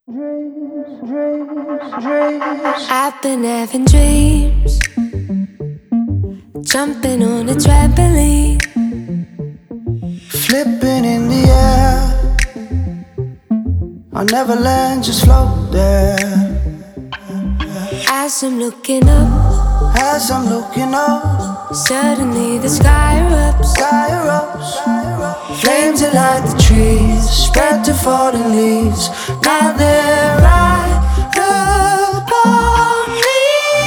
I've been having dreams, jumping on a trampoline, flipping in the air. I'll never land, just float there. as I'm looking up, suddenly the sky erupts. Flames that light the trees, spread to falling leaves. Now they're right upon me.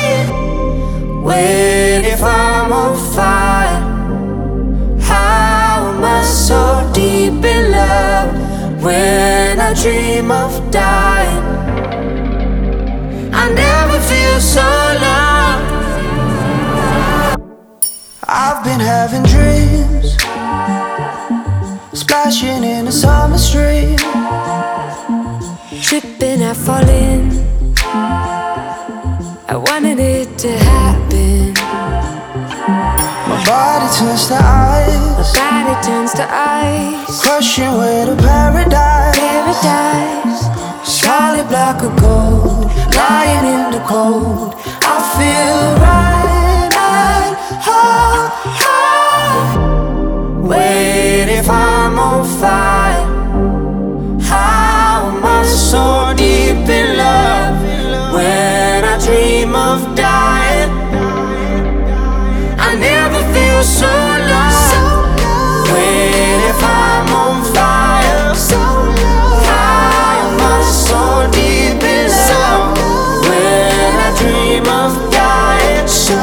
Wait, if I'm on fire, how am I so deep in love? When I dream of dying, I never feel so loved. I've been having dreams, splashing in a summer stream, Tripping, I fall in. I wanted it to happen. my body turns to ice, Body turns to ice. crushing way to paradise. Solid block of gold, lying in the cold. I feel right at home. Wait, if I'm on fire, how am I so deep in love? When I dream of dying, I never feel so lost. Wait, if I'm on fire, how am I so deep in love? When I dream of dying,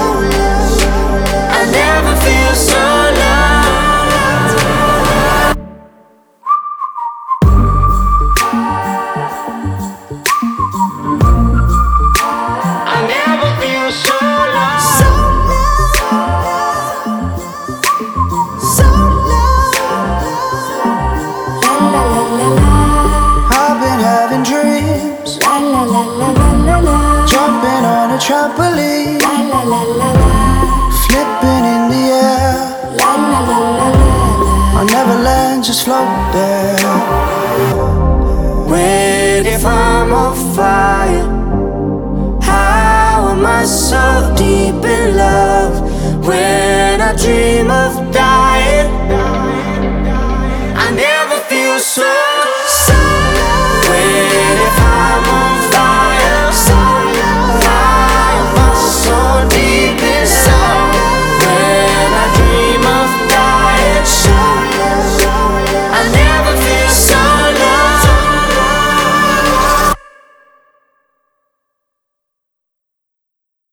I never feel so loved. I never feel so loved. La la la la la. I've been having dreams, La la la la la la la. jumping on a trampoline, La la la la la. flipping in the air. La la la la la. I'll never land, just float there. Wait, if I'm on fire, how am I so deep in love? When I dream of dying,